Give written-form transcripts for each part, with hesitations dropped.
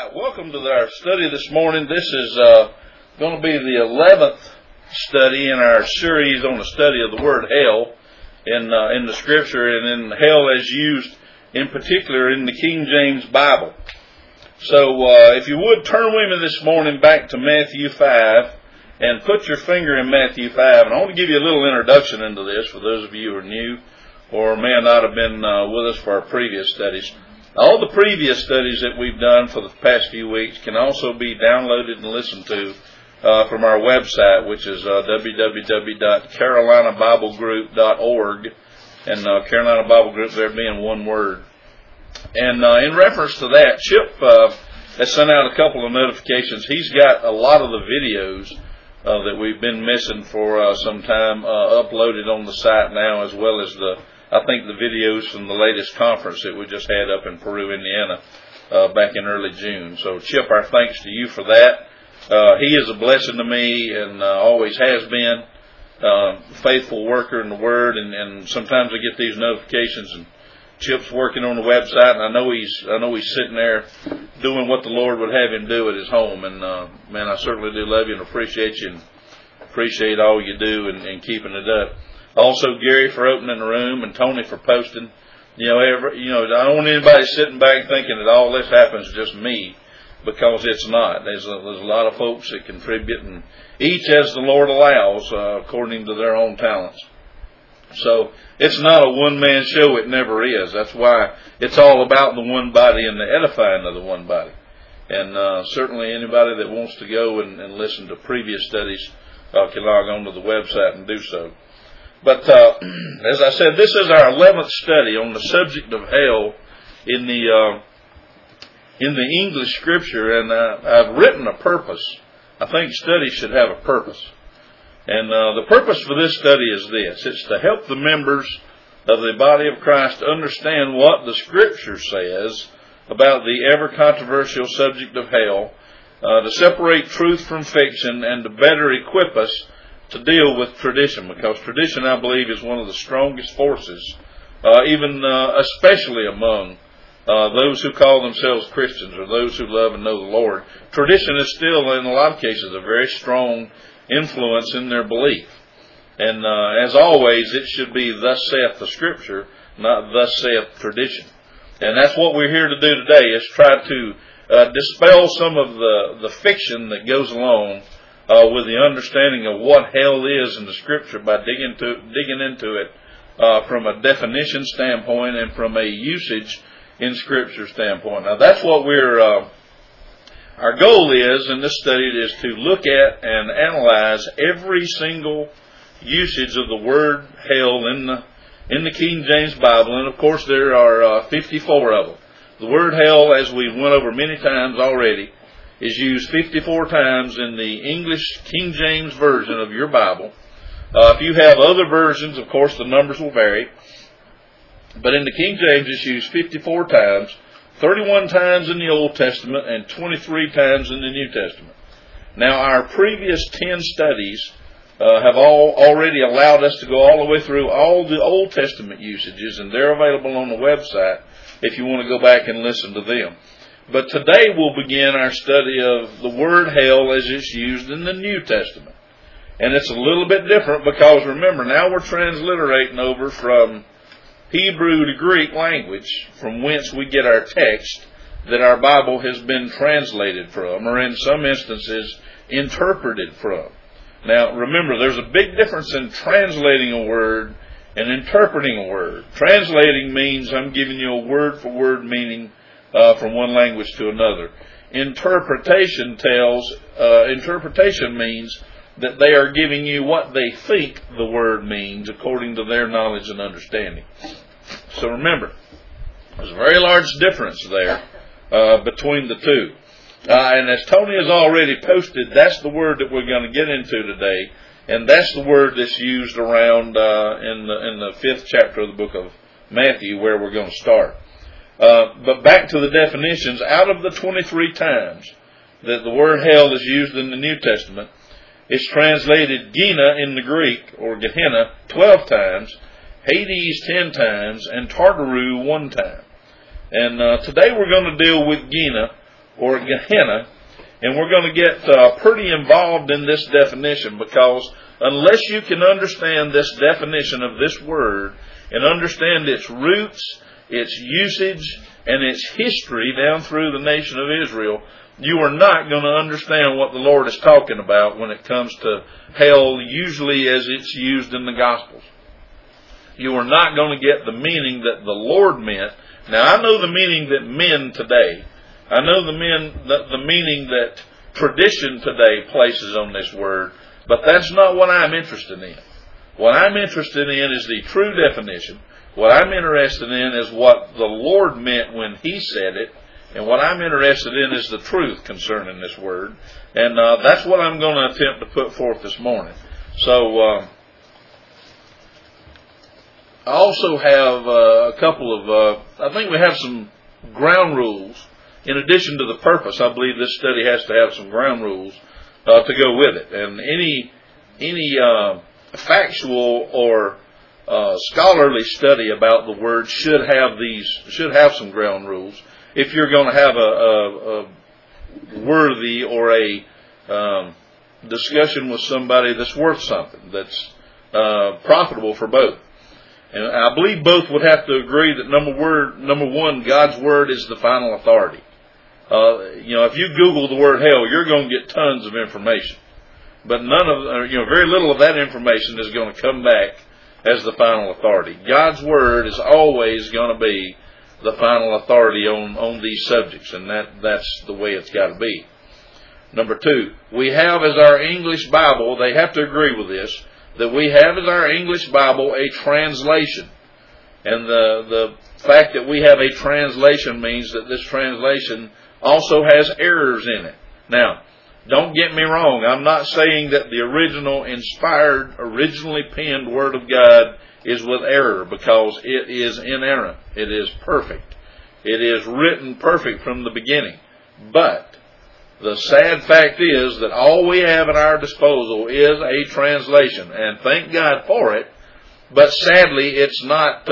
right, welcome to our study this morning. This is going to be the 11th study in our series on the study of the word hell in the Scripture, and in hell as used in particular in the King James Bible. So if you would turn with me this morning back to Matthew 5 and put your finger in Matthew 5. And I want to give you a little introduction into this for those of you who are new or may not have been with us for our previous studies. All the previous studies that we've done for the past few weeks can also be downloaded and listened to from our website, which is www.carolinabiblegroup.org, and Carolina Bible Group there being one word. And in reference to that, Chip has sent out a couple of notifications. He's got a lot of the videos that we've been missing for some time uploaded on the site now, as well as the videos from the latest conference that we just had up in Peru, Indiana, back in early June. So, Chip, our thanks to you for that. He is a blessing to me and always has been. Faithful worker in the Word, and sometimes I get these notifications, and Chip's working on the website, and I know he's sitting there doing what the Lord would have him do at his home. And man, I certainly do love you and appreciate you, and appreciate all you do and keeping it up. Also, Gary for opening the room, and Tony for posting. I don't want anybody sitting back thinking that all this happens just me, because it's not. There's a lot of folks that contribute, and each as the Lord allows, according to their own talents. So it's not a one-man show. It never is. That's why it's all about the one body and the edifying of the one body. And certainly anybody that wants to go and listen to previous studies can log on to the website and do so. But as I said, this is our 11th study on the subject of hell in the English Scripture, and I've written a purpose. I think studies should have a purpose. And the purpose for this study is this. It's to help the members of the body of Christ understand what the Scripture says about the ever-controversial subject of hell, to separate truth from fiction, and to better equip us to deal with tradition, because tradition, I believe, is one of the strongest forces, especially among those who call themselves Christians or those who love and know the Lord. Tradition is still, in a lot of cases, a very strong influence in their belief. And as always, it should be thus saith the Scripture, not thus saith tradition. And that's what we're here to do today, is try to dispel some of the fiction that goes along with the understanding of what hell is in the Scripture by digging into it from a definition standpoint and from a usage in Scripture standpoint. Now, that's what our goal is in this study, is to look at and analyze every single usage of the word hell in the King James Bible. And of course, there are 54 of them. The word hell, as we went over many times already, is used 54 times in the English King James Version of your Bible. If you have other versions, of course, the numbers will vary. But in the King James, it's used 54 times, 31 times in the Old Testament, and 23 times in the New Testament. Now, our previous 10 studies have already allowed us to go all the way through all the Old Testament usages, and they're available on the website if you want to go back and listen to them. But today we'll begin our study of the word hell as it's used in the New Testament. And it's a little bit different because, remember, now we're transliterating over from Hebrew to Greek language, from whence we get our text that our Bible has been translated from, or in some instances interpreted from. Now, remember, there's a big difference in translating a word and interpreting a word. Translating means I'm giving you a word-for-word meaning from one language to another. Interpretation means that they are giving you what they think the word means according to their knowledge and understanding. So remember, there's a very large difference there between the two. And as Tony has already posted, that's the word that we're going to get into today, and that's the word that's used around in the 5th chapter of the book of Matthew, where we're going to start. But back to the definitions. Out of the 23 times that the word hell is used in the New Testament, it's translated Gehenna in the Greek, or Gehenna, 12 times, Hades 10 times, and Tartaru 1 time. And today we're going to deal with Gehenna, or Gehenna. And we're going to get pretty involved in this definition, because unless you can understand this definition of this word and understand its roots, its usage, and its history down through the nation of Israel, you are not going to understand what the Lord is talking about when it comes to hell, usually as it's used in the Gospels. You are not going to get the meaning that the Lord meant. Now, I know the meaning that men today, I know the meaning that tradition today places on this word, but that's not what I'm interested in. What I'm interested in is the true definition. What I'm interested in is what the Lord meant when He said it, and what I'm interested in is the truth concerning this word. And that's what I'm going to attempt to put forth this morning. So, I also have a couple of, I think we have some ground rules. In addition to the purpose, I believe this study has to have some ground rules to go with it. And any factual or scholarly study about the word should have some ground rules if you're going to have a worthy or a discussion with somebody that's worth something, that's profitable for both. And I believe both would have to agree that number one, God's word is the final authority. If you Google the word hell, you're going to get tons of information. But very little of that information is going to come back as the final authority. God's word is always going to be the final authority on these subjects, and that's the way it's got to be. Number two, we have as our English Bible, they have to agree with this, that we have as our English Bible a translation. And the fact that we have a translation means that this translation also has errors in it. Now, don't get me wrong. I'm not saying that the original inspired, originally penned Word of God is with error, because it is inerrant. It is perfect. It is written perfect from the beginning. But the sad fact is that all we have at our disposal is a translation, and thank God for it. But sadly, it's not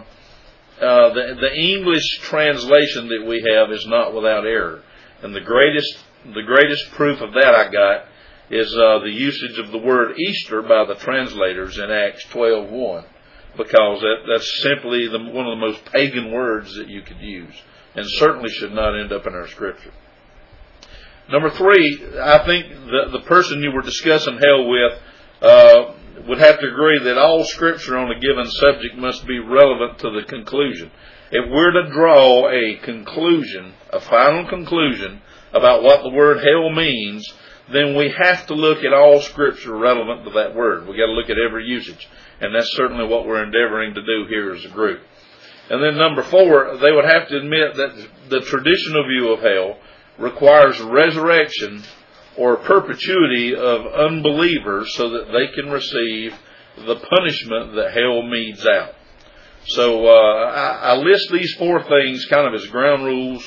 the English translation that we have is not without error. And the greatest proof of that I got is the usage of the word Easter by the translators in Acts 12:1, because that's simply one of the most pagan words that you could use, and certainly should not end up in our Scripture. Number three, I think the person you were discussing hell with would have to agree that all Scripture on a given subject must be relevant to the conclusion. If we're to draw a conclusion, a final conclusion about what the word hell means, then we have to look at all Scripture relevant to that word. We've got to look at every usage. And that's certainly what we're endeavoring to do here as a group. And then number four, they would have to admit that the traditional view of hell requires resurrection or perpetuity of unbelievers so that they can receive the punishment that hell metes out. So I list these four things kind of as ground rules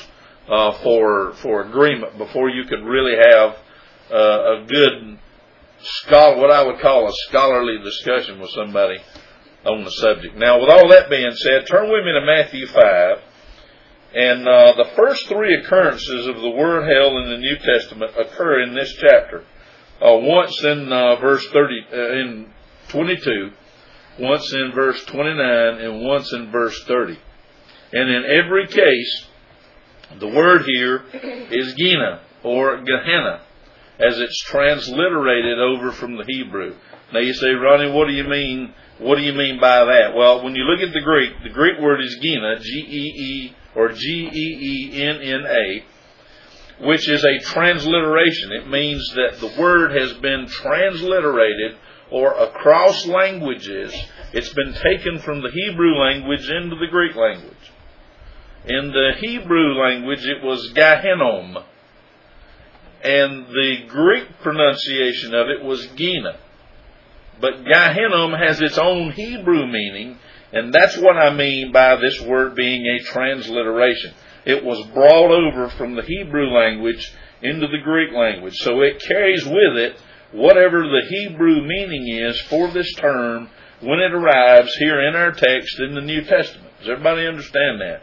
for agreement before you could really have a good what I would call a scholarly discussion with somebody on the subject. Now, with all that being said, turn with me to Matthew 5. And the first three occurrences of the word hell in the New Testament occur in this chapter. Once in verse 22, once in verse 29, and once in verse 30. And in every case, the word here is Gehenna, or Gehenna, as it's transliterated over from the Hebrew. Now you say, Ronnie, what do you mean? What do you mean by that? Well, when you look at the Greek word is Gehenna, G-E-E, or G-E-E-N-N-A, which is a transliteration. It means that the word has been transliterated, or across languages, it's been taken from the Hebrew language into the Greek language. In the Hebrew language, it was Gehenom, and the Greek pronunciation of it was Gehenna. But Gehenom has its own Hebrew meaning, and that's what I mean by this word being a transliteration. It was brought over from the Hebrew language into the Greek language. So it carries with it whatever the Hebrew meaning is for this term when it arrives here in our text in the New Testament. Does everybody understand that?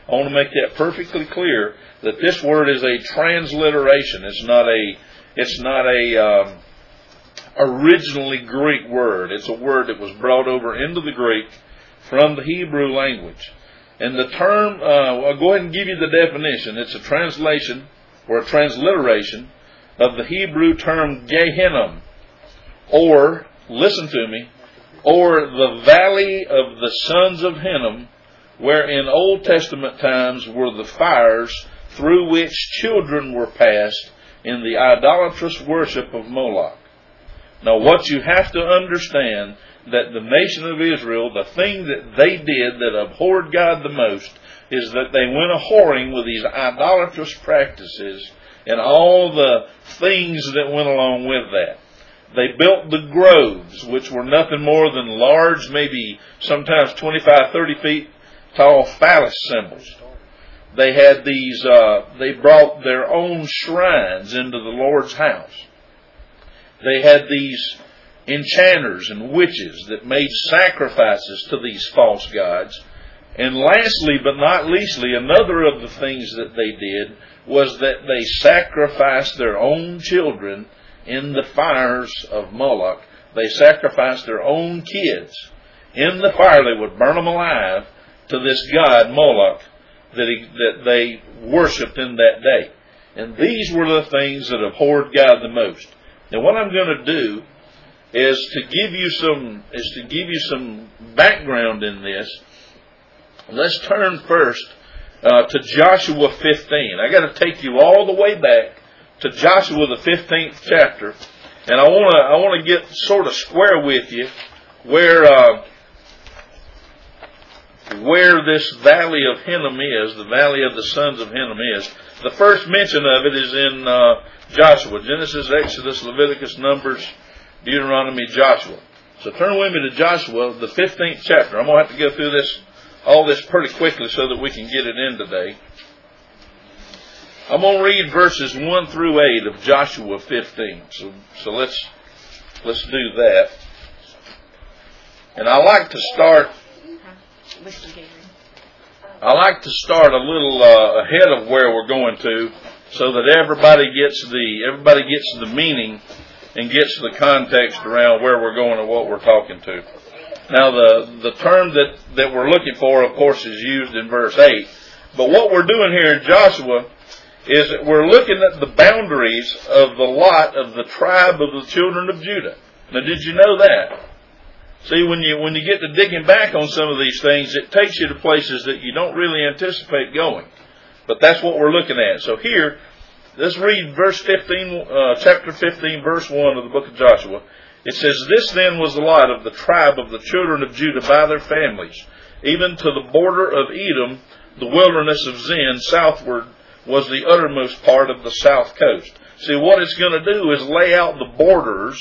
I want to make that perfectly clear that this word is a transliteration. It's not a originally Greek word. It's a word that was brought over into the Greek from the Hebrew language. And the term, I'll go ahead and give you the definition. It's a translation or a transliteration of the Hebrew term Gehinnom, or, listen to me, or the valley of the sons of Hinnom, where in Old Testament times were the fires through which children were passed in the idolatrous worship of Moloch. Now, what you have to understand, that the nation of Israel, the thing that they did that abhorred God the most, is that they went a-whoring with these idolatrous practices and all the things that went along with that. They built the groves, which were nothing more than large, maybe sometimes 25, 30 feet tall phallus symbols. They had these, they brought their own shrines into the Lord's house. They had these enchanters and witches that made sacrifices to these false gods. And lastly, but not leastly, another of the things that they did was that they sacrificed their own children in the fires of Moloch. They sacrificed their own kids in the fire. They would burn them alive to this god Moloch that they worshipped in that day. And these were the things that abhorred God the most. Now, what I'm going to do is to give you some background in this. Let's turn first to Joshua 15. I got to take you all the way back to Joshua the 15th chapter, and I want to get sort of square with you where this valley of Hinnom is, the valley of the sons of Hinnom is. The first mention of it is in Joshua: Genesis, Exodus, Leviticus, Numbers, Deuteronomy, Joshua. So turn with me to Joshua, the 15th chapter. I'm going to have to go through all this pretty quickly so that we can get it in today. I'm going to read verses 1 through 8 of Joshua 15. So let's do that. And I like to start a little ahead of where we're going to, so that everybody gets the meaning and gets the context around where we're going and what we're talking to. Now, the term that we're looking for, of course, is used in verse 8. But what we're doing here in Joshua is that we're looking at the boundaries of the lot of the tribe of the children of Judah. Now, did you know that? See, when you get to digging back on some of these things, it takes you to places that you don't really anticipate going. But that's what we're looking at. So here, let's read chapter 15, verse 1 of the book of Joshua. It says, "This then was the lot of the tribe of the children of Judah by their families, even to the border of Edom, the wilderness of Zin, southward was the uttermost part of the south coast." See, what it's going to do is lay out the borders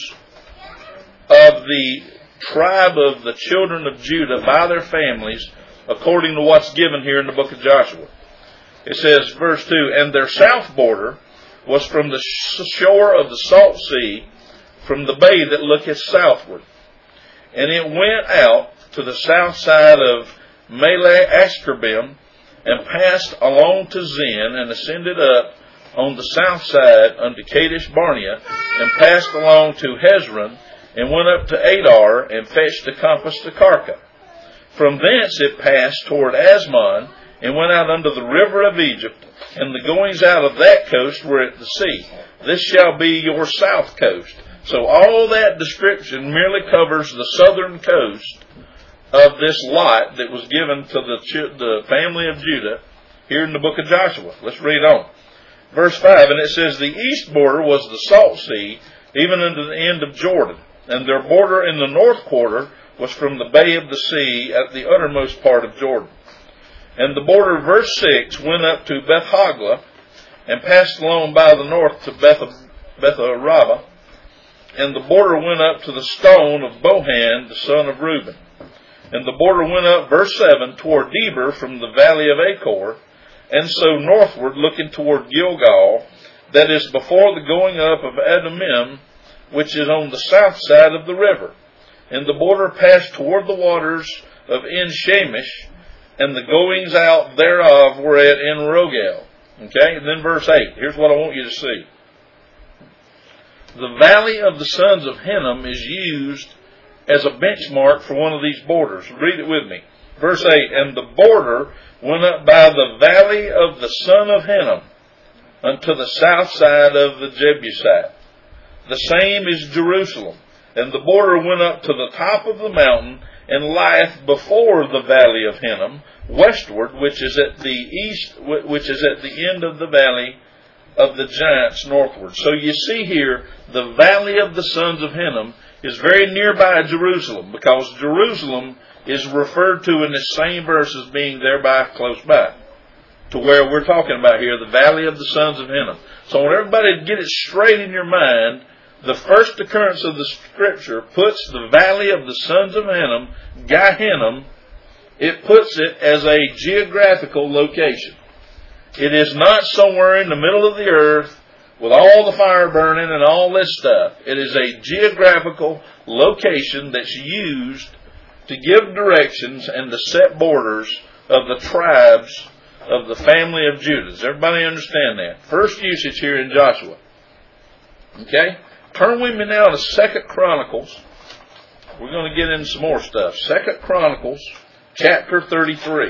of the tribe of the children of Judah by their families, according to what's given here in the book of Joshua. It says, verse 2, "And their south border was from the shore of the salt sea, from the bay that looketh southward. And it went out to the south side of Mele Ashkerbim, and passed along to Zin, and ascended up on the south side unto Kadesh Barnea, and passed along to Hezron, and went up to Adar, and fetched the compass to Karka. From thence it passed toward Asmon, and went out unto the river of Egypt, and the goings out of that coast were at the sea. This shall be your south coast." So all that description merely covers the southern coast of this lot that was given to the family of Judah here in the book of Joshua. Let's read on. Verse 5, "And it says, the east border was the salt sea, even unto the end of Jordan. And their border in the north quarter was from the bay of the sea at the uttermost part of Jordan. And the border," verse 6, "went up to Beth Hogla, and passed along by the north to Beth Araba. And the border went up to the stone of Bohan, the son of Reuben. And the border went up," verse 7, "toward Deber from the valley of Achor, and so northward, looking toward Gilgal, that is before the going up of Adumim, which is on the south side of the river. And the border passed toward the waters of En Shemesh, and the goings out thereof were at Enrogel. Okay, and then verse 8. Here's what I want you to see. The valley of the sons of Hinnom is used as a benchmark for one of these borders. Read it with me. Verse 8, and the border went up by the valley of the son of Hinnom unto the south side of the Jebusite. The same is Jerusalem. And the border went up to the top of the mountain and lieth before the valley of Hinnom, westward, which is at the east, which is at the end of the valley of the giants northward. So you see here, the valley of the sons of Hinnom is very nearby Jerusalem, because Jerusalem is referred to in this same verse as being thereby close by, to where we're talking about here, the valley of the sons of Hinnom. So I want everybody to get it straight in your mind. The first occurrence of the Scripture puts the valley of the sons of Hinnom, Gehinnom, it puts it as a geographical location. It is not somewhere in the middle of the earth with all the fire burning and all this stuff. It is a geographical location that's used to give directions and to set borders of the tribes of the family of Judah. Does everybody understand that? First usage here in Joshua. Okay? Turn with me now to 2 Chronicles. We're going to get into some more stuff. 2 Chronicles, chapter 33.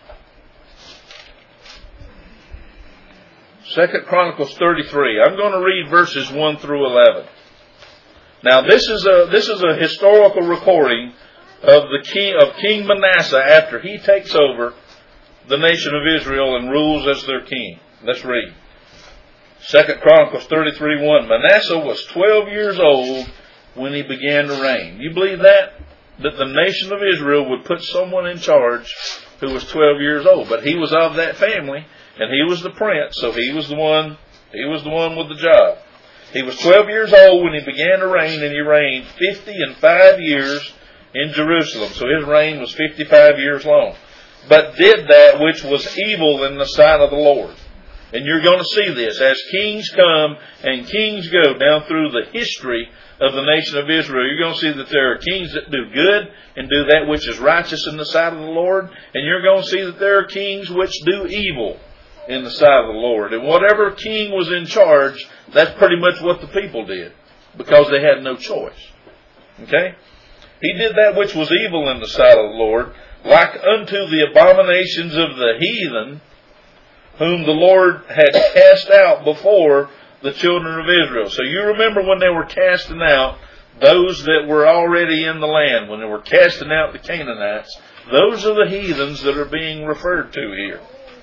2 Chronicles 33. I'm going to read verses 1 through 11. Now this is a historical recording of King Manasseh after he takes over the nation of Israel and rules as their king. Let's read. 2 Chronicles 33:1. Manasseh was 12 years old when he began to reign. You believe that? That the nation of Israel would put someone in charge who was 12 years old. But he was of that family, and he was the prince, so he was the one with the job. He was 12 years old when he began to reign, and he reigned 50 years in Jerusalem. So his reign was 55 years long. But did that which was evil in the sight of the Lord. And you're going to see this as kings come and kings go down through the history of the nation of Israel. You're going to see that there are kings that do good and do that which is righteous in the sight of the Lord. And you're going to see that there are kings which do evil in the sight of the Lord. And whatever king was in charge, that's pretty much what the people did, because they had no choice. Okay? He did that which was evil in the sight of the Lord, like unto the abominations of the heathen, whom the Lord had cast out before the children of Israel. So you remember when they were casting out those that were already in the land, when they were casting out the Canaanites, those are the heathens that are being referred to here.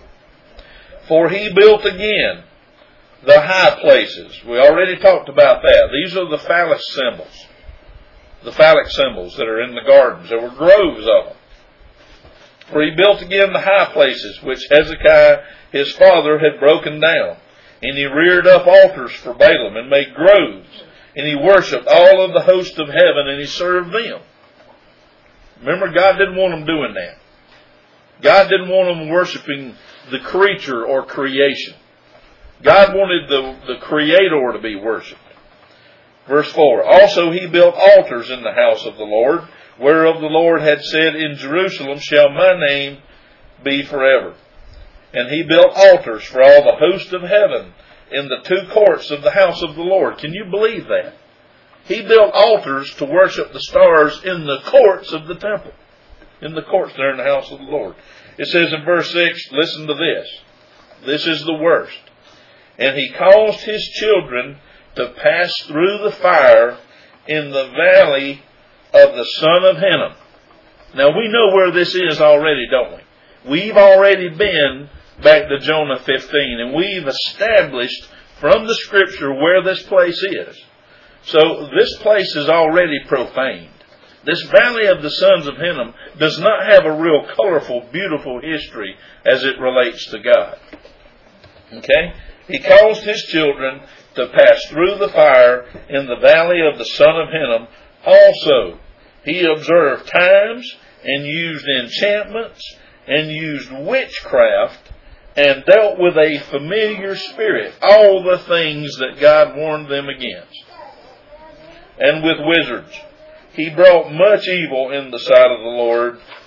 For he built again the high places. We already talked about that. These are the phallic symbols. The phallic symbols that are in the gardens. There were groves of them. For he built again the high places, which Hezekiah his father had broken down. And he reared up altars for Baalim and made groves. And he worshipped all of the host of heaven, and he served them. Remember, God didn't want them doing that. God didn't want them worshiping the creature or creation. God wanted the Creator to be worshipped. Verse 4. Also he built altars in the house of the Lord, whereof the Lord had said, in Jerusalem shall my name be forever. And he built altars for all the host of heaven in the two courts of the house of the Lord. Can you believe that? He built altars to worship the stars in the courts of the temple. In the courts there in the house of the Lord. It says in verse 6, listen to this. This is the worst. And he caused his children to pass through the fire in the valley of the son of Hinnom. Now we know where this is already, don't we? We've already been back to Jonah 15, and we've established from the Scripture where this place is. So this place is already profaned. This valley of the sons of Hinnom does not have a real colorful, beautiful history as it relates to God. Okay? He caused his children to pass through the fire in the valley of the son of Hinnom. Also, he observed times and used enchantments and used witchcraft and dealt with a familiar spirit, all the things that God warned them against. And with wizards. He brought much evil in the sight of the Lord,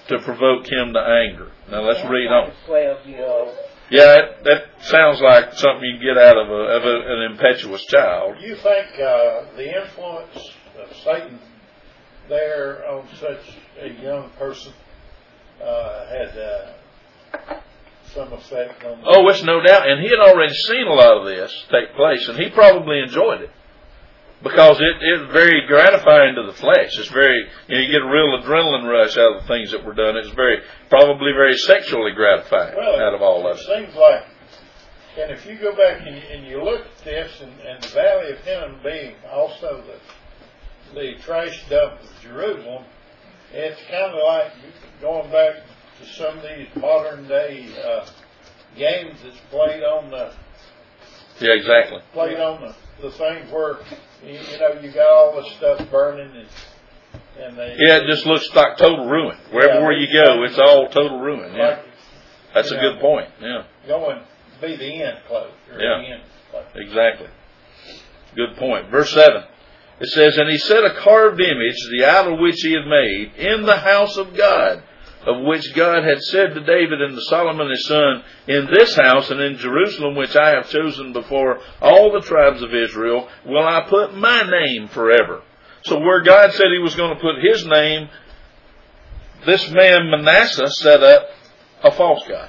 to provoke him to anger. Now let's read on. 12-year-old. Yeah, that sounds like something you get out of an impetuous child. Do you think the influence of Satan there on such a young person had some effect on? Oh, it's no doubt. And he had already seen a lot of this take place, and he probably enjoyed it. Because it's very gratifying to the flesh. It's very, you get a real adrenaline rush out of the things that were done. It's probably very sexually gratifying out of all of it. It seems like, and if you go back and you look at this, and the Valley of Hinnom being also the trash dump of Jerusalem, it's kind of like going back to some of these modern day games that's played on the. Yeah, exactly. Played on the thing where you got all this stuff burning and they. Yeah, it just looks like total ruin. Wherever you go, it's all total ruin. Yeah, that's a good point. Yeah, going be the end close. Yeah, the end close. Exactly. Good point. Verse 7. It says, "And he set a carved image, the idol which he had made, in the house of God, of which God had said to David and to Solomon his son, in this house and in Jerusalem, which I have chosen before all the tribes of Israel, will I put my name forever." So where God said he was going to put his name, this man Manasseh set up a false god.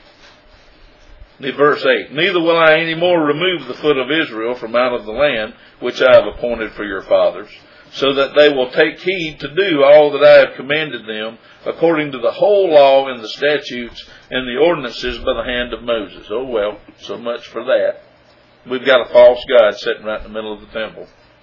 Verse 8, "Neither will I any more remove the foot of Israel from out of the land, which I have appointed for your fathers, so that they will take heed to do all that I have commanded them, according to the whole law and the statutes and the ordinances by the hand of Moses." Oh well, so much for that. We've got a false god sitting right in the middle of the temple.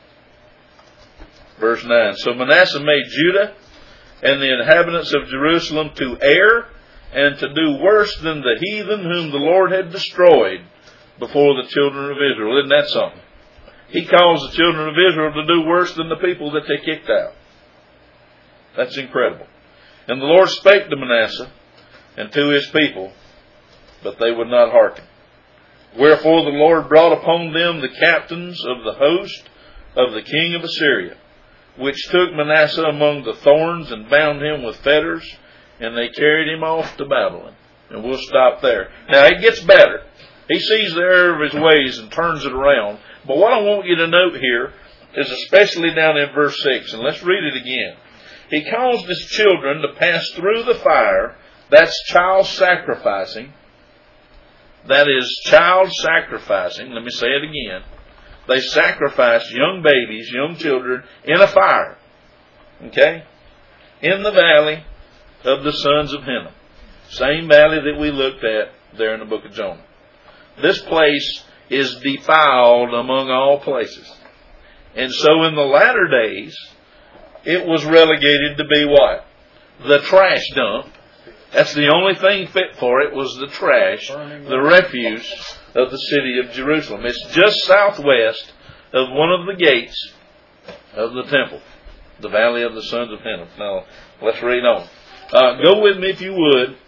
Verse 9, "So Manasseh made Judah and the inhabitants of Jerusalem to err and to do worse than the heathen whom the Lord had destroyed before the children of Israel." Isn't that something? He calls the children of Israel to do worse than the people that they kicked out. That's incredible. "And the Lord spake to Manasseh and to his people, but they would not hearken. Wherefore the Lord brought upon them the captains of the host of the king of Assyria, which took Manasseh among the thorns and bound him with fetters, and they carried him off to Babylon." And we'll stop there. Now it gets better. He sees the error of his ways and turns it around. But what I want you to note here is especially down in verse 6, and let's read it again. "He caused his children to pass through the fire." That's child sacrificing. That is child sacrificing. Let me say it again. They sacrificed young babies, young children, in a fire. Okay? In the valley of the sons of Hinnom. Same valley that we looked at there in the book of Jonah. This place is defiled among all places. And so in the latter days, it was relegated to be what? The trash dump. That's the only thing fit for it, was the trash, the refuse of the city of Jerusalem. It's just southwest of one of the gates of the temple, the valley of the sons of Hinnom. Now, let's read on. Go with me, if you would,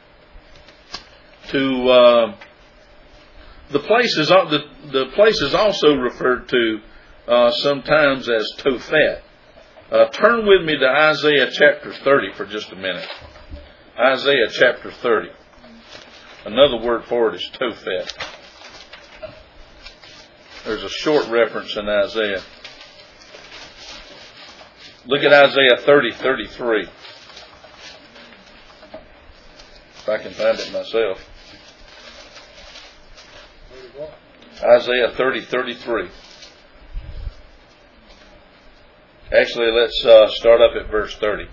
to the place is also referred to sometimes as Tophet. Turn with me to Isaiah chapter 30 for just a minute. Isaiah chapter 30. Another word for it is Tophet. There's a short reference in Isaiah. Look at Isaiah 30:33. If I can find it myself. Isaiah 30:33. Actually, let's start up at verse 30.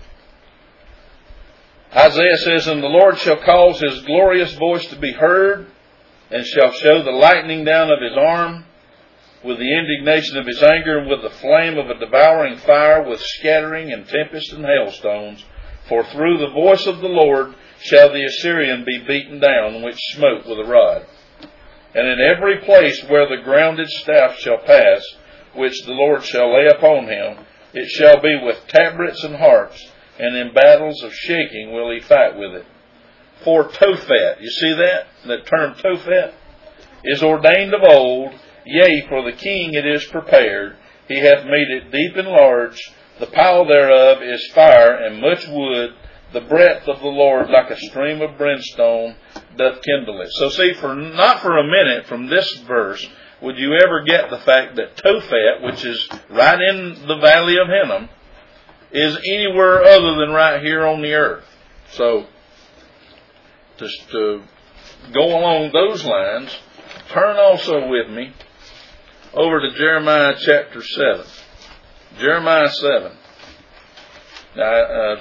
Isaiah says, "And the Lord shall cause his glorious voice to be heard, and shall show the lightning down of his arm, with the indignation of his anger, and with the flame of a devouring fire, with scattering and tempest and hailstones. For through the voice of the Lord shall the Assyrian be beaten down, which smote with a rod. And in every place where the grounded staff shall pass, which the Lord shall lay upon him, it shall be with tabrets and harps, and in battles of shaking will he fight with it. For Tophet," you see that? That term Tophet is ordained of old, yea, for the king it is prepared. He hath made it deep and large. The pile thereof is fire and much wood. the breath of the Lord like a stream of brimstone doth kindle it. So see, not for a minute from this verse would you ever get the fact that Tophet, which is right in the valley of Hinnom, is anywhere other than right here on the earth. So, just to go along those lines, turn also with me over to Jeremiah chapter 7. Jeremiah 7. Now,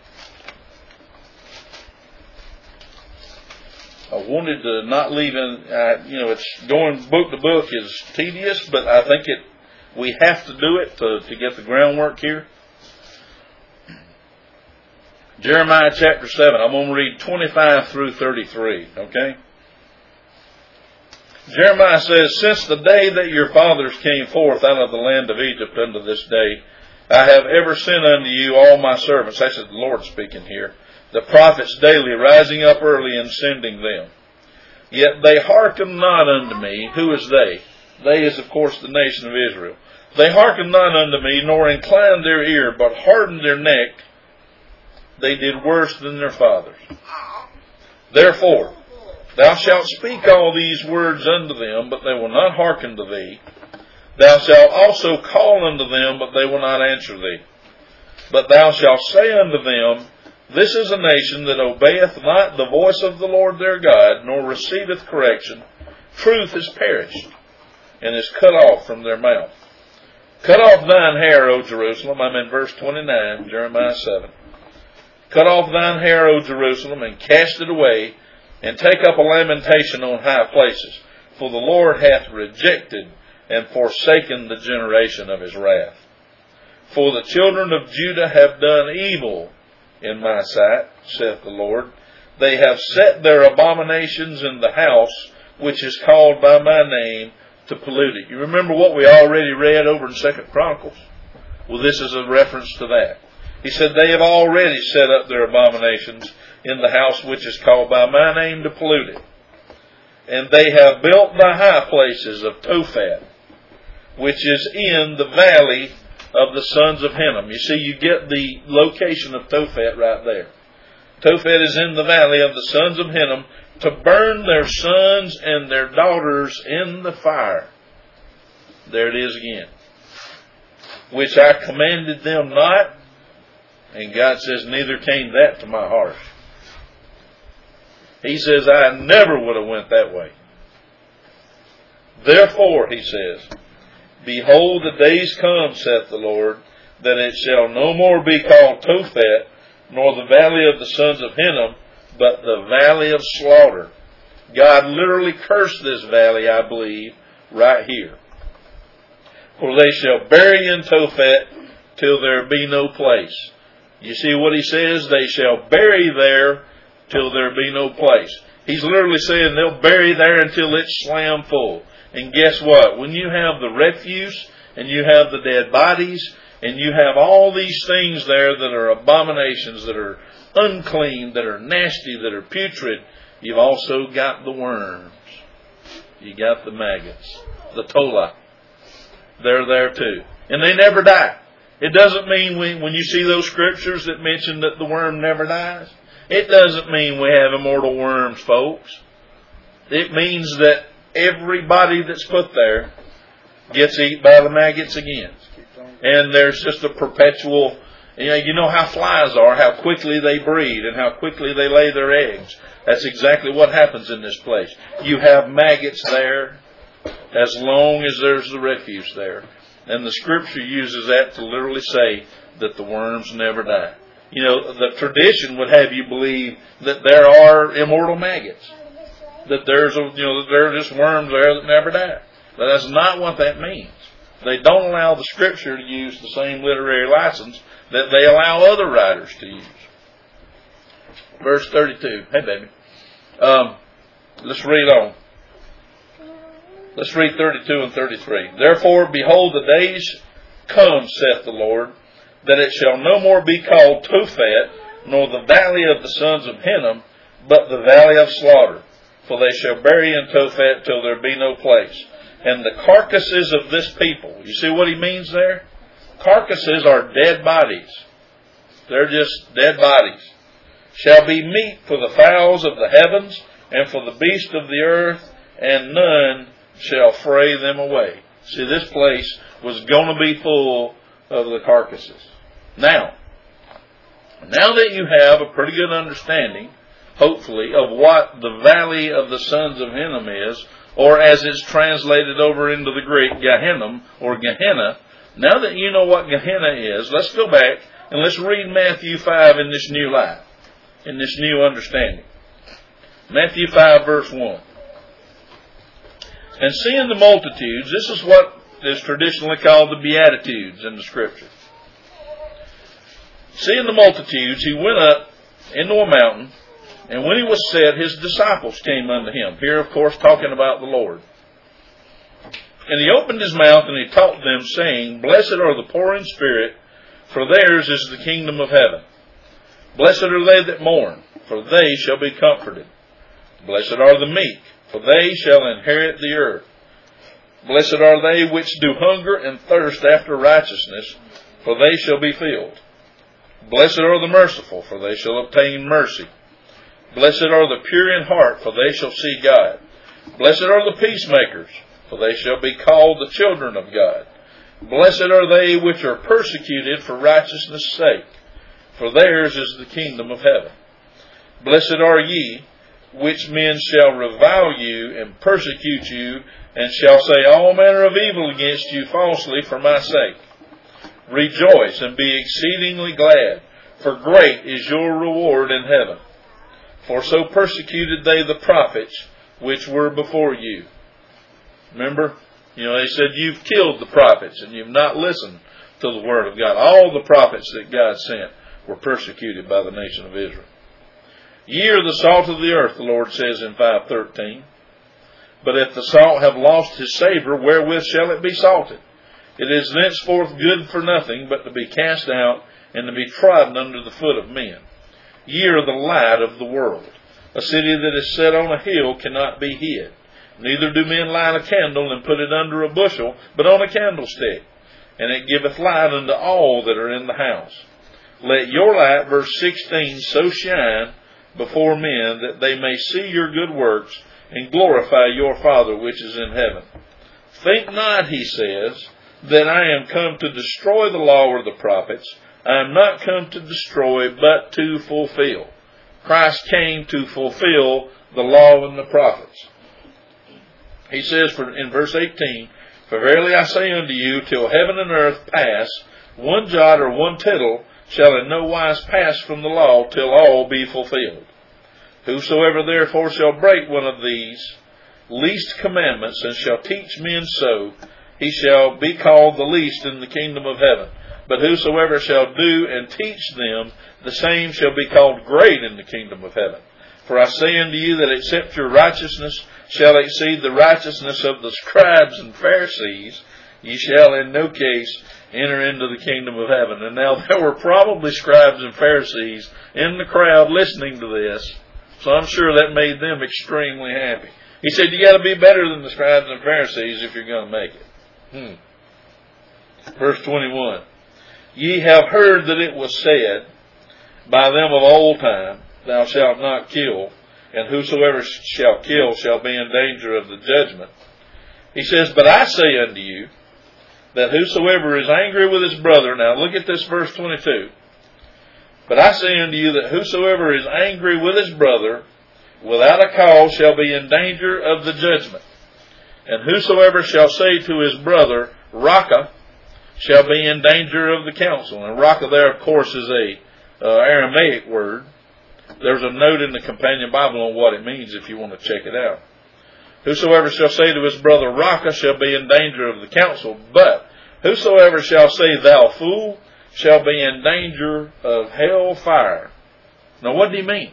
I wanted to not leave in, it's going book to book is tedious, but I think we have to do it to get the groundwork here. Jeremiah chapter 7, I'm going to read 25 through 33, okay? Jeremiah says, Since the day that your fathers came forth out of the land of Egypt unto this day, I have ever sent unto you all my servants. That's the Lord speaking here. The prophets daily, rising up early and sending them. Yet they hearken not unto me. Who is they? They is, of course, the nation of Israel. They hearken not unto me, nor incline their ear, but harden their neck. They did worse than their fathers. Therefore, thou shalt speak all these words unto them, but they will not hearken to thee. Thou shalt also call unto them, but they will not answer thee. But thou shalt say unto them, This is a nation that obeyeth not the voice of the Lord their God, nor receiveth correction. Truth is perished, and is cut off from their mouth. Cut off thine hair, O Jerusalem. I'm in verse 29, Jeremiah 7. Cut off thine hair, O Jerusalem, and cast it away, and take up a lamentation on high places. For the Lord hath rejected and forsaken the generation of his wrath. For the children of Judah have done evil in my sight, saith the Lord. They have set their abominations in the house which is called by my name, to pollute it. You remember what we already read over in 2 Chronicles? Well, this is a reference to that. He said, They have already set up their abominations in the house which is called by my name, to pollute it. And they have built the high places of Tophet, which is in the valley of the sons of Hinnom. You see, you get the location of Tophet right there. Tophet is in the valley of the sons of Hinnom, to burn their sons and their daughters in the fire. There it is again. Which I commanded them not. And God says, neither came that to my heart. He says, I never would have went that way. Therefore, he says, Behold, the days come, saith the Lord, that it shall no more be called Tophet, nor the valley of the sons of Hinnom, but the valley of slaughter. God literally cursed this valley, I believe, right here. For they shall bury in Tophet till there be no place. You see what he says? They shall bury there till there be no place. He's literally saying they'll bury there until it's slam full. And guess what? When you have the refuse, and you have the dead bodies, and you have all these things there that are abominations, that are unclean, that are nasty, that are putrid, you've also got the worms. You got the maggots, the tola. They're there too. And they never die. It doesn't mean when you see those scriptures that mention that the worm never dies, it doesn't mean we have immortal worms, folks. It means that everybody that's put there gets eaten by the maggots again. And there's just a perpetual, you know how flies are, how quickly they breed and how quickly they lay their eggs. That's exactly what happens in this place. You have maggots there as long as there's the refuse there. And the scripture uses that to literally say that the worms never die. You know, the tradition would have you believe that there are immortal maggots. That that there are just worms there that never die. But that's not what that means. They don't allow the scripture to use the same literary license that they allow other writers to use. Verse 32. Hey, baby. Let's read on. Let's read 32 and 33. Therefore, behold, the days come, saith the Lord, that it shall no more be called Tophet, nor the valley of the sons of Hinnom, but the valley of slaughter. For they shall bury in Tophet till there be no place. And the carcasses of this people, you see what he means there? Carcasses are dead bodies. They're just dead bodies. shall be meat for the fowls of the heavens and for the beasts of the earth, and none shall fray them away. See, this place was going to be full of the carcasses. Now that you have a pretty good understanding, hopefully, of what the valley of the sons of Hinnom is, or as it's translated over into the Greek, Gehenna, or Gehenna, now that you know what Gehenna is, let's go back and let's read Matthew 5 in this new light, in this new understanding. Matthew 5 verse 1. And seeing the multitudes, this is what is traditionally called the Beatitudes in the Scripture. Seeing the multitudes, he went up into a mountain, and when he was set, his disciples came unto him. Here, of course, talking about the Lord. And he opened his mouth, and he taught them, saying, Blessed are the poor in spirit, for theirs is the kingdom of heaven. Blessed are they that mourn, for they shall be comforted. Blessed are the meek, for they shall inherit the earth. Blessed are they which do hunger and thirst after righteousness, for they shall be filled. Blessed are the merciful, for they shall obtain mercy. Blessed are the pure in heart, for they shall see God. Blessed are the peacemakers, for they shall be called the children of God. Blessed are they which are persecuted for righteousness' sake, for theirs is the kingdom of heaven. Blessed are ye, which men shall revile you and persecute you, and shall say all manner of evil against you falsely for my sake. Rejoice and be exceedingly glad, for great is your reward in heaven. For so persecuted they the prophets which were before you. Remember? They said, you've killed the prophets and you've not listened to the word of God. All the prophets that God sent were persecuted by the nation of Israel. Ye are the salt of the earth, the Lord says in 5:13. But if the salt have lost his savor, wherewith shall it be salted? It is thenceforth good for nothing, but to be cast out and to be trodden under the foot of men. Ye are the light of the world. A city that is set on a hill cannot be hid. Neither do men light a candle and put it under a bushel, but on a candlestick, and it giveth light unto all that are in the house. Let your light, verse 16, so shine before men that they may see your good works and glorify your Father which is in heaven. Think not, he says, that I am come to destroy the law or the prophets. I am not come to destroy, but to fulfill. Christ came to fulfill the law and the prophets. He says in verse 18, For verily I say unto you, till heaven and earth pass, one jot or one tittle shall in no wise pass from the law till all be fulfilled. Whosoever therefore shall break one of these least commandments and shall teach men so, he shall be called the least in the kingdom of heaven. But whosoever shall do and teach them, the same shall be called great in the kingdom of heaven. For I say unto you that except your righteousness shall exceed the righteousness of the scribes and Pharisees, ye shall in no case enter into the kingdom of heaven. And now there were probably scribes and Pharisees in the crowd listening to this, so I'm sure that made them extremely happy. He said, you got to be better than the scribes and Pharisees if you're going to make it. Verse 21. Ye have heard that it was said by them of old time, Thou shalt not kill, and whosoever shall kill shall be in danger of the judgment. He says, But I say unto you, that whosoever is angry with his brother, now look at this verse 22. But I say unto you that whosoever is angry with his brother, without a cause shall be in danger of the judgment. And whosoever shall say to his brother, Raca, shall be in danger of the council. And Raca there, of course, is a Aramaic word. There's a note in the Companion Bible on what it means if you want to check it out. Whosoever shall say to his brother, Raca, shall be in danger of the council. But whosoever shall say, Thou fool, shall be in danger of hell fire. Now what do you mean?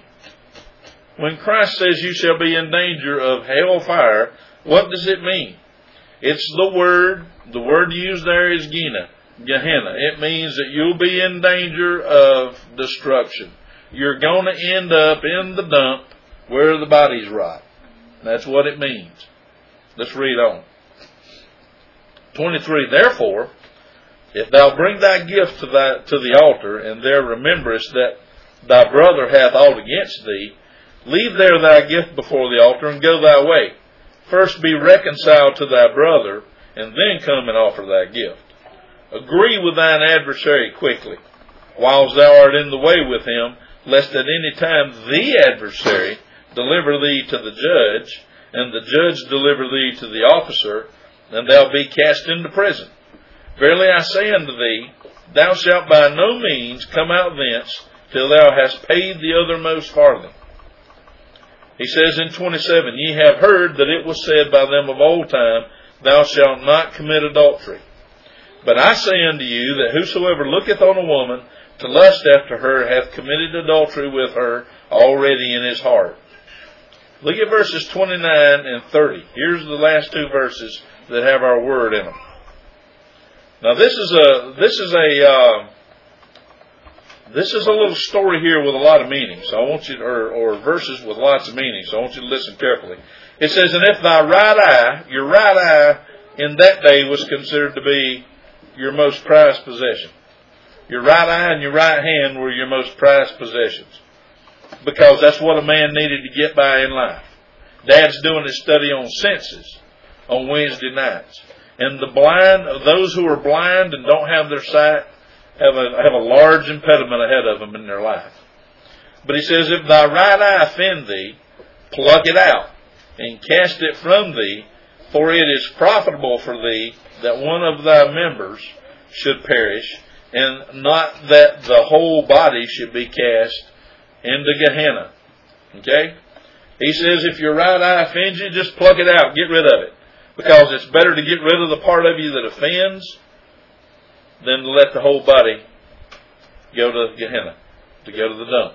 When Christ says you shall be in danger of hell fire, what does it mean? It's the word used there is Gehenna. It means that you'll be in danger of destruction. You're going to end up in the dump where the bodies rot. That's what it means. Let's read on. 23, Therefore, if thou bring thy gift to the altar, and there rememberest that thy brother hath aught against thee, leave there thy gift before the altar, and go thy way. First be reconciled to thy brother, and then come and offer thy gift. Agree with thine adversary quickly, whiles thou art in the way with him, lest at any time the adversary deliver thee to the judge, and the judge deliver thee to the officer, and thou be cast into prison. Verily I say unto thee, thou shalt by no means come out thence, till thou hast paid the othermost farthing. He says in 27, ye have heard that it was said by them of old time, thou shalt not commit adultery. But I say unto you, that whosoever looketh on a woman to lust after her hath committed adultery with her already in his heart. Look at verses 29 and 30. Here's the last two verses that have our word in them. Now this is a little story here with a lot of meanings. So I want you to, or verses with lots of meanings. So I want you to listen carefully. It says, and if thy right eye, your right eye in that day was considered to be your most prized possession. Your right eye and your right hand were your most prized possessions. Because that's what a man needed to get by in life. Dad's doing his study on senses on Wednesday nights. And the blind, those who are blind and don't have their sight, have a large impediment ahead of them in their life. But he says, if thy right eye offend thee, pluck it out, and cast it from thee, for it is profitable for thee that one of thy members should perish, and not that the whole body should be cast into Gehenna. Okay? He says, if your right eye offends you, just pluck it out, get rid of it. Because it's better to get rid of the part of you that offends than to let the whole body go to Gehenna, to go to the dump.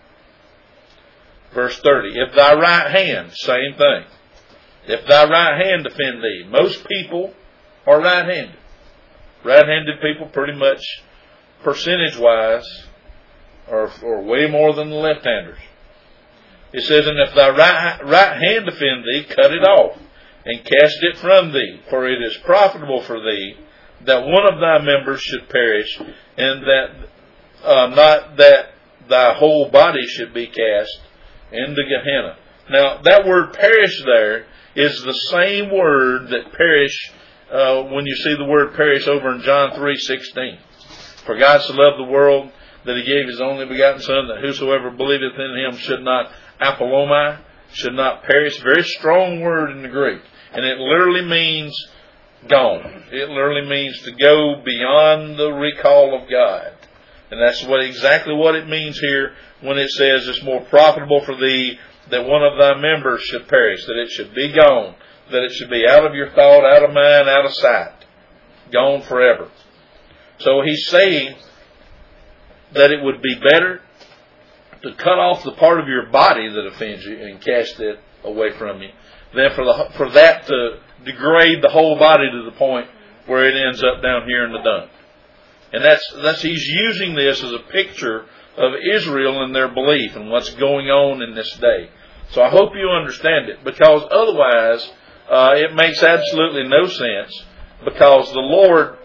Verse 30, if thy right hand, same thing. If thy right hand offend thee, most people are right-handed. Right-handed people pretty much, percentage-wise, are way more than the left-handers. It says, and if thy right hand offend thee, cut it off, and cast it from thee, for it is profitable for thee that one of thy members should perish, and that not that thy whole body should be cast into Gehenna. Now, that word perish there is the same word that perish when you see the word perish over in John 3:16. For God so loved the world that he gave his only begotten Son, that whosoever believeth in him should not apolomai, should not perish. Very strong word in the Greek. And it literally means gone. It literally means to go beyond the recall of God. And that's exactly what it means here when it says it's more profitable for thee that one of thy members should perish, that it should be gone, that it should be out of your thought, out of mind, out of sight, gone forever. So he's saying that it would be better to cut off the part of your body that offends you and cast it away from you than for that to degrade the whole body to the point where it ends up down here in the dump. And that's he's using this as a picture of Israel and their belief and what's going on in this day. So I hope you understand it, because otherwise it makes absolutely no sense. Because the Lord,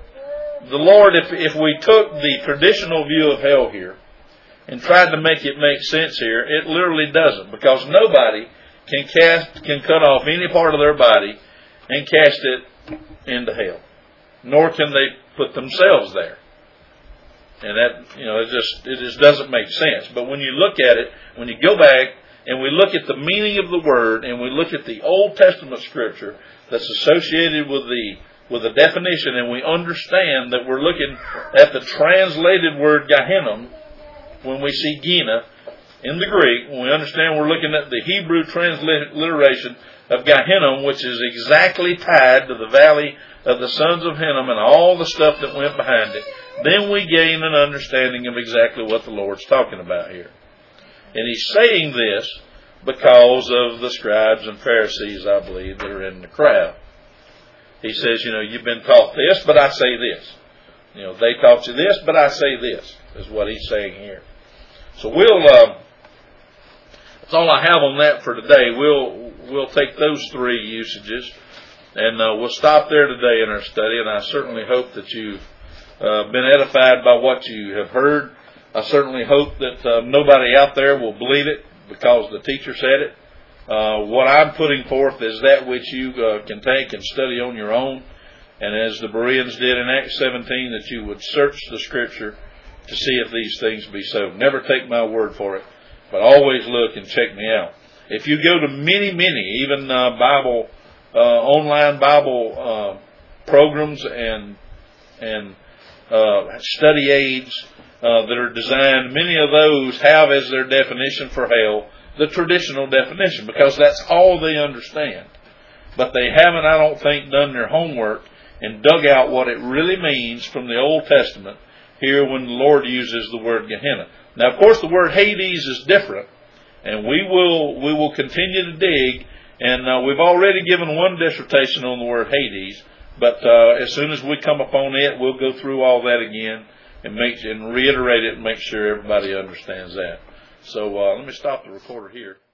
if we took the traditional view of hell here and tried to make it make sense here, it literally doesn't. Because nobody can cut off any part of their body and cast it into hell. Nor can they put themselves there. And that, it just doesn't make sense. But when you look at it, when you go back and we look at the meaning of the word, and we look at the Old Testament scripture that's associated with the definition, and we understand that we're looking at the translated word Gehenna, when we see Gina in the Greek, when we understand we're looking at the Hebrew transliteration of Gehenna, which is exactly tied to the valley of the sons of Hinnom and all the stuff that went behind it, then we gain an understanding of exactly what the Lord's talking about here. And he's saying this because of the scribes and Pharisees, I believe, that are in the crowd. He says, you've been taught this, but I say this. They taught you this, but I say this, is what he's saying here. So that's all I have on that for today. We'll take those three usages, and we'll stop there today in our study, and I certainly hope that you've been edified by what you have heard. I certainly hope that nobody out there will believe it because the teacher said it. What I'm putting forth is that which you can take and study on your own. And as the Bereans did in Acts 17, that you would search the Scripture to see if these things be so. Never take my word for it, but always look and check me out. If you go to many, even online Bible programs and study aids that are designed, many of those have as their definition for hell the traditional definition, because that's all they understand. But they haven't, I don't think, done their homework and dug out what it really means from the Old Testament here when the Lord uses the word Gehenna. Now, of course, the word Hades is different, and we will continue to dig, and we've already given one dissertation on the word Hades, but as soon as we come upon it, we'll go through all that again and reiterate it and make sure everybody understands that. So let me stop the recorder here.